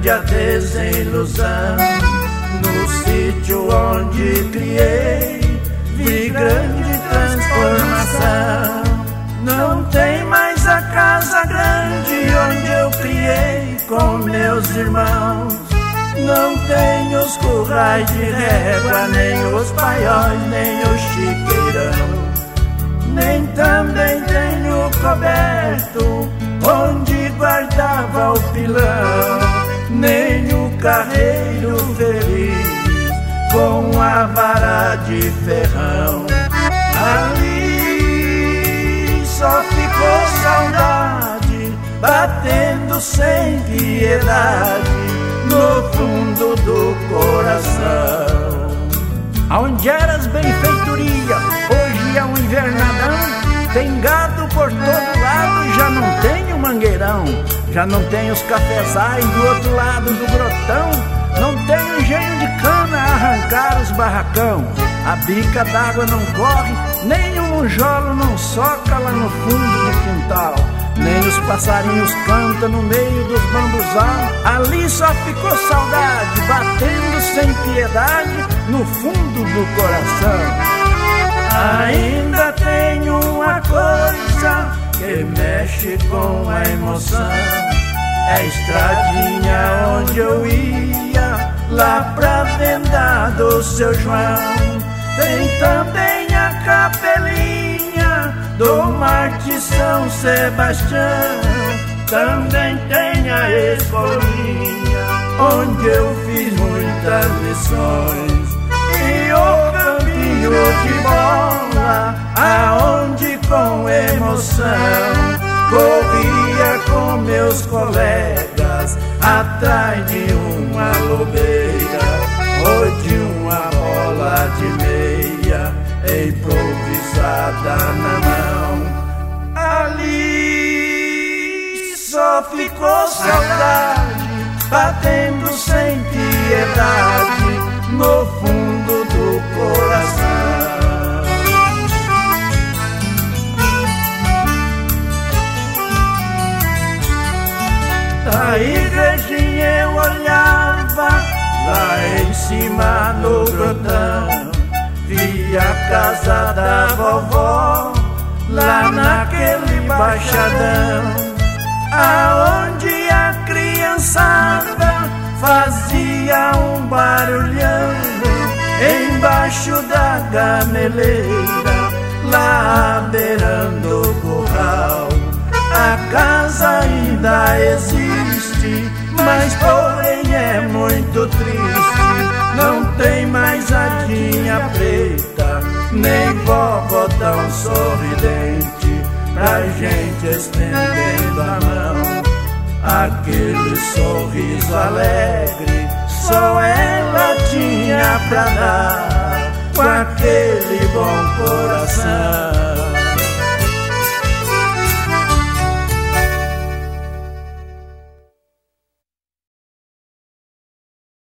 grande a desilusão. No sítio onde criei, vi grande transformação. Não tem mais a casa grande onde eu criei com meus irmãos. Não tem os currais de régua, nem os paióis, nem o chiqueirão. Nem também tem o coberto onde guardava o pilão. Nem o carreiro feliz com a vara de ferrão. Ali só ficou saudade, batendo sem piedade no fundo do coração. Aonde era as benfeitorias, hoje é um invernadão. Tem gado por todo lado, já não tem o mangueirão. Já não tem os cafezais do outro lado do grotão. Não tem o engenho de cana a arrancar os barracão. A bica d'água não corre, nem o monjolo não soca lá no fundo do quintal. Nem os passarinhos cantam no meio dos bambuzal. Ali só ficou saudade, batendo sem piedade no fundo do coração. Ainda tem uma coisa que mexe com a emoção. É a estradinha onde eu ia, lá pra venda do seu João. Tem também a capelinha do Marte São Sebastião. Também tem a escolinha onde eu fiz muitas lições. E o campinho de bola, aonde com emoção corria com meus colegas atrás de uma lobeira ou de uma bola de meia improvisada na mão. Ali só ficou saudade, batendo sem piedade no fundo do coração. Da igrejinha eu olhava lá em cima no grotão, vi a casa da vovó lá naquele baixadão, aonde a criançada fazia um barulhão embaixo da gameleira, lá beirando o curral. A casa ainda existe, mas porém é muito triste. Não tem mais a Dinha preta, nem vovó tão sorridente pra gente estendendo a mão. Aquele sorriso alegre só ela tinha pra dar, com aquele bom coração.